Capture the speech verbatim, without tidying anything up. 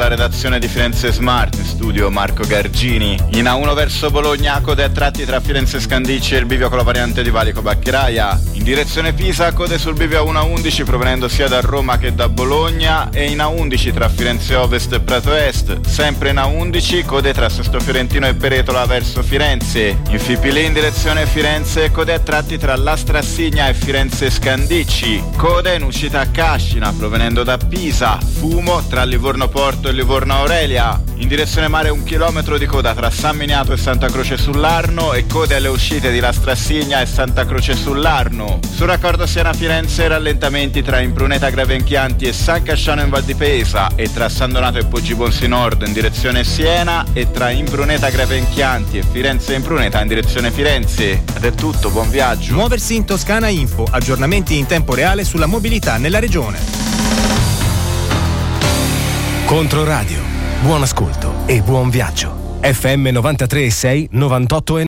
dalla redazione di Firenze Smart, in studio Marco Gargini. In A uno verso Bologna, code a tratti tra Firenze Scandicci e il bivio con la variante di Valico Bacchiraia. In direzione Pisa, code sul bivio A uno A undici provenendo sia da Roma che da Bologna, e in A undici tra Firenze Ovest e Prato Est. Sempre in A undici, code tra Sesto Fiorentino e Peretola verso Firenze. In Fipili in direzione Firenze, code a tratti tra Lastrassigna e Firenze Scandicci. Code in uscita a Cascina provenendo da Pisa. Fumo tra Livorno Porto e Livorno Aurelia. In direzione mare un chilometro di coda tra San Miniato e Santa Croce sull'Arno, e code alle uscite di Lastrassigna e Santa Croce sull'Arno. Sul raccordo Siena-Firenze rallentamenti tra Impruneta Gravenchianti e San Casciano in Val di Pesa, e tra San Donato e Poggibonsi Nord in direzione Siena, e tra Impruneta Gravenchianti e Firenze Impruneta in direzione Firenze. Ed è tutto, buon viaggio. Muoversi in Toscana Info, aggiornamenti in tempo reale sulla mobilità nella regione. Controradio, buon ascolto e buon viaggio. F M novantatré e sei, novantotto e